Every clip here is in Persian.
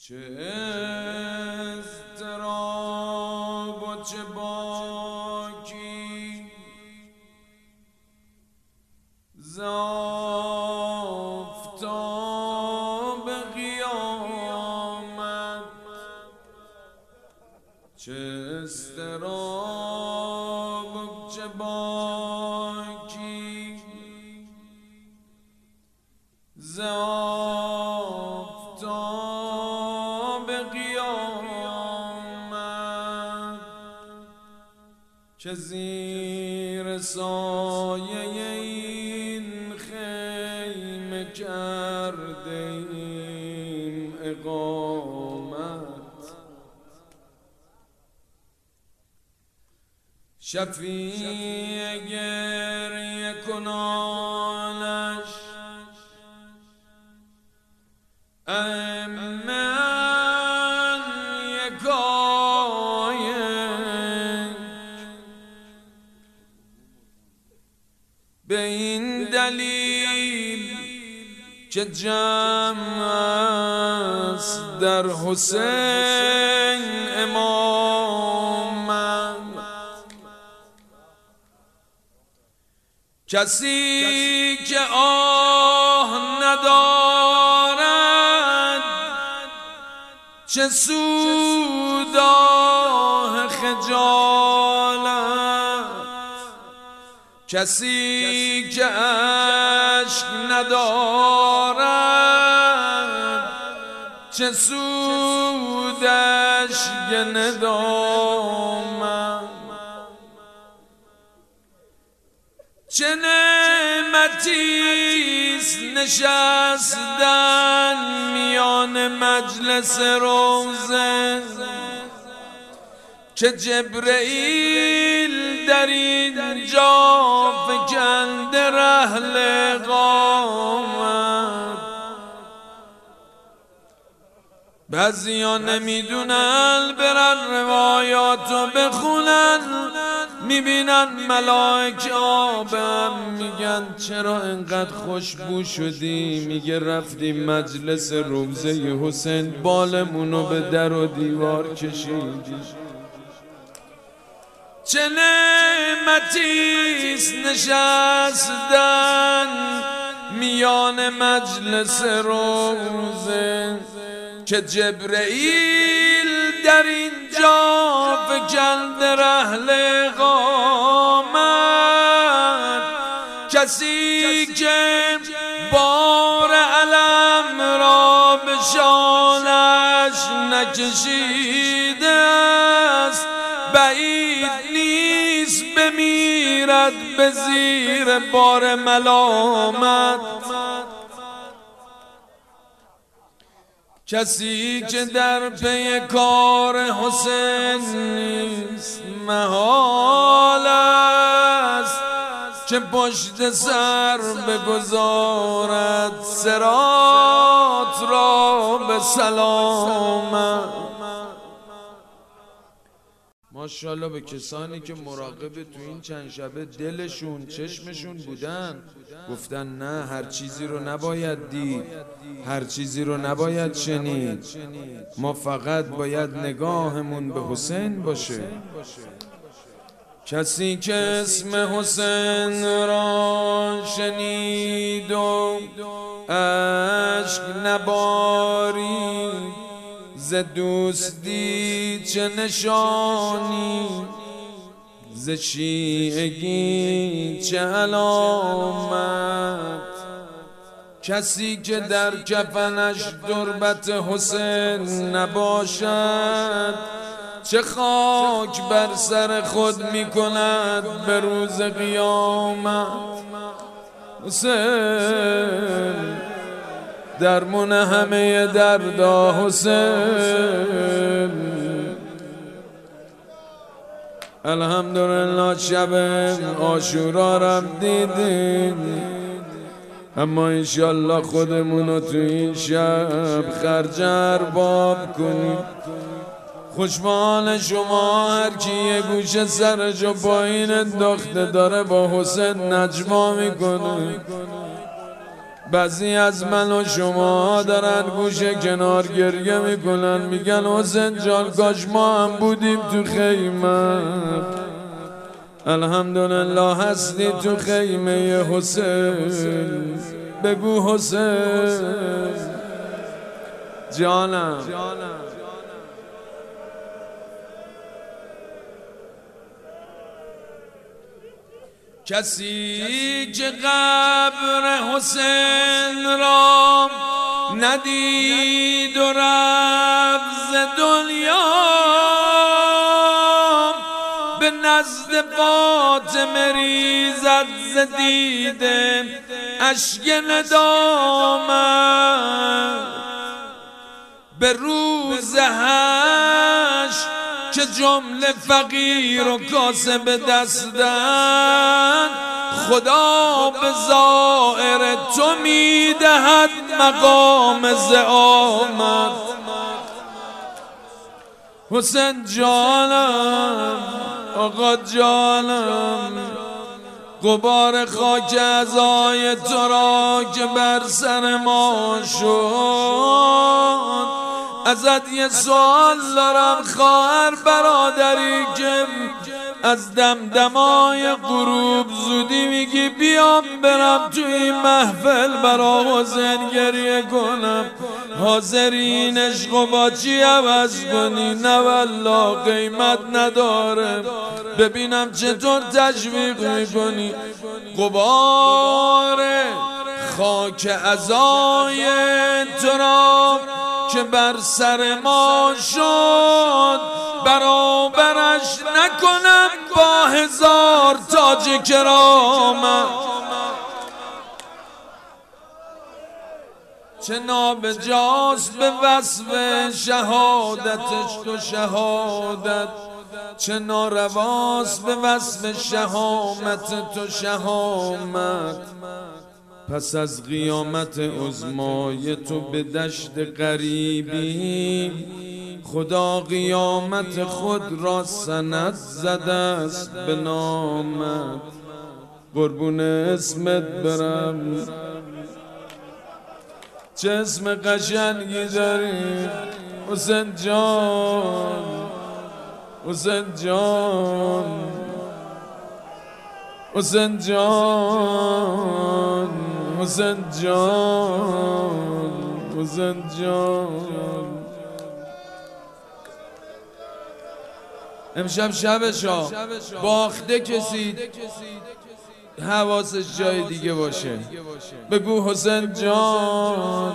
چه اضطراب و چه باکی ز آفتاب قیامت، چه اضطراب و چه باکی ز آفتاب قیامت، که زیر سایه این خیمه کرده ایم اقامت. شفیع گریه کنانش من یکایک، به این دلیل که جمع است در حسین امامت. کسی که آه ندارد چه سود آه خجالت، کسی که عشق ندارد چه سود اشک ندامت. چه نعمتیست نشستن میان مجلس روزه، که جبرئیل در اینجا فکنده رحل اقامت. بعضیا نمیدونن برن روایاتو بخونن، میبینن ملائکه آبم، میگن چرا انقدر خوشبو شدی؟ میگه رفتیم مجلس روزه حسین، بالمونو به در و دیوار کشیدی. چه نعمتیست نشستن میان مجلس روزه، که جبرئیل در اینجا فکنده رحل اقامت. کسی که بار علم را به شانش نکشیده است، بعید نیست بمیرد به زیر بار ملامت. کسی که در پی کار حسین نیست، محال است که پشت سر بگذارد صراط را به سلامت. ماشاءالله به کسانی که مراقب تو این چند شبه دلشون چشمشون بودن، گفتن نه هر چیزی رو نباید دید، هر چیزی رو نباید شنید، ما فقط باید نگاهمون به حسین باشه. کسی که اسم حسین را شنید و اشک نبارید، ز دوستی چه نشانی، ز شیعگی چه علامت. کسی که در کفنش تربت حسین نباشد، چه خاک بر سر خود می کند به روز قیامت. حسین درمون همه دردا، حسین الحمدلله شب عاشورا رم دیدیم، اما انشالله خودمونو تو این شب خرج ارباب کنیم. خوشبال شما هر کی یه گوشه سرشو پایین انداخته داره با حسین نجوا میکنه. بعضی از من و شما دارن گوشه کنار گریه میکنن، میگن حسین جان کاش ما هم بودیم تو خیمه. الحمدلله هستی تو خیمه حسین. بگو حسین جانم. کسی که قبر حسین را ندید و رفت ز دنیا، به نزد فاطمه ریزد ز دیده اشک ندامت. به روز حشر که جمله فقیر و کاسب دستن، خدا به زائر تو میدهد مقام زعامت. حسین جانم آقا جانم، غبار خاک عزای تو را که بر سر ما شد، ازت یه سوال دارم خواهر برادری که از دمدمای غروب زودی میگی بیام برم تو این محفل برا حسین گریه کنم، حاضرین عشقو با چی عوض کنی؟ نه والله قیمت نداره، ببینم چطور تشویق میکنی. غبار خاک عزای تو را که بر سر ما شد، برابرش نکنم با 1000 تاج کرامت. چه نابجاست به وصف شهادتش تو شهادت، چه نارواست به وصف شهامت تو شهامت. پس از قیامت عظمای تو به دشت غریبی، خدا قیامت خود را سند زده است به نامت. قربون اسمت برم، چه اسم قشنگی داری حسین جان، حسین جان، حسین جان، حسین جان، حسین جان. امشب شبشا باخته کسی حواسش جای دیگه باشه. بگو حسین جان.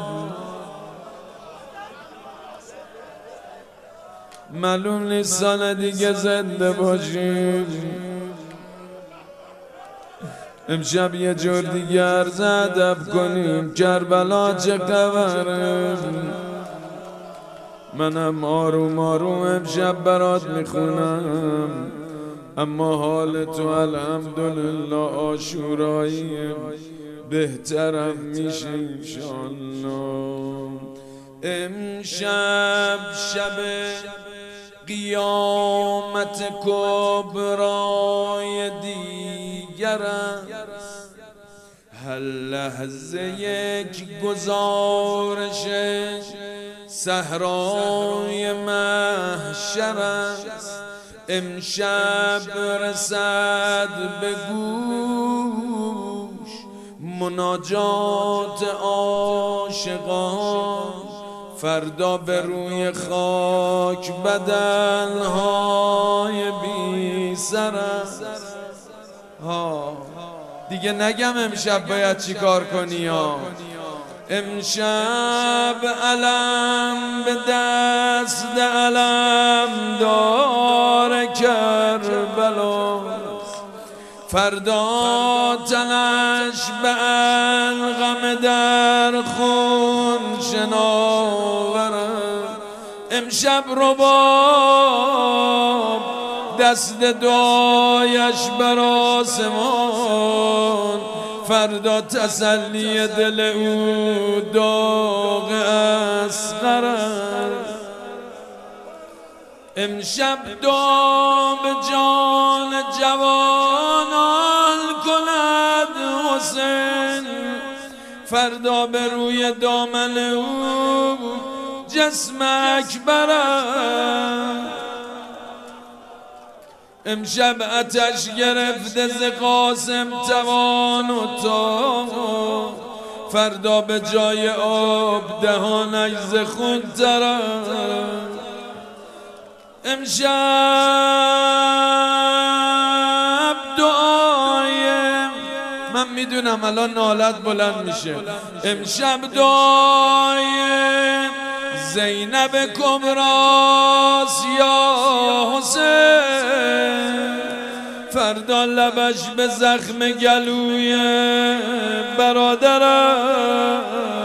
معلوم نیست سال دیگه زنده باشیم. امشب یه جور دیگه عرض ادب کنیم. کربلا چه خبره؟ منم آروم آروم امشب برات میخونم، اما حال تو الحمدلله عاشورایی بهترم میشه انشالله. امشب شب قیامت کبرای دیگر است، هر لحظه یک گزارش صحرای محشر است. امشب رسد به گوش مناجات عاشقان، فردا به روی خاک بدنهای بی سر است. دیگه نگم امشب باید چی کار کنی ها. امشب علم به دست علم دار کربلا، فردا تنش به الغم در خون شناورم. امشب رباب دست دعایش بر آسمان، فردا تسلی دل او داغ اصغر است. امشب دعا به جان جوانان کند حسین، فردا به روی دامن او جسم اکبرم. امشب آتش گرفته ز قاسم توان و تا، فردا به جای آب دهانش ز خون ترم. امشب دعایم، من میدونم الان نالت بلند میشه، امشب دعایم زینب کبراست یا حسین، فردا لبش به زخم گلوی برادرم.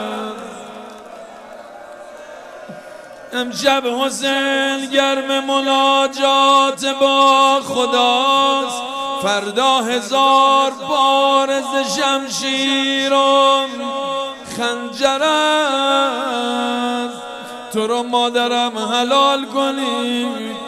امشب حسین گرم مناجات با خداست، فردا 1000 بار ز شمشیر و خنجر است. تو رو مادرم حلال کنی.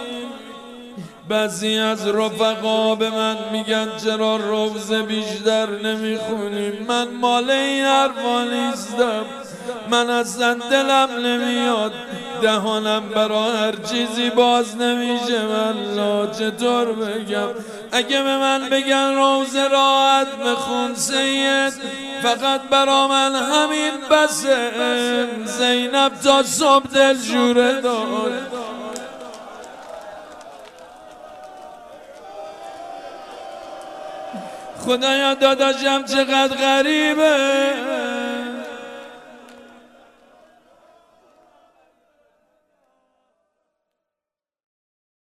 بعضی از رفقا به من میگن چرا روزه بیشتر نمیخونی؟ من مال این حرفا نیستم، من اصلا دلم نمیاد، دهانم برا هر چیزی باز نمیشه. والله چطور بگم؟ اگه به من بگن روزه راحت بخون سید، فقط برا من همین بسه. زینب تا صبح دلجوره داد. خدایا داداشم چقدر غریبه،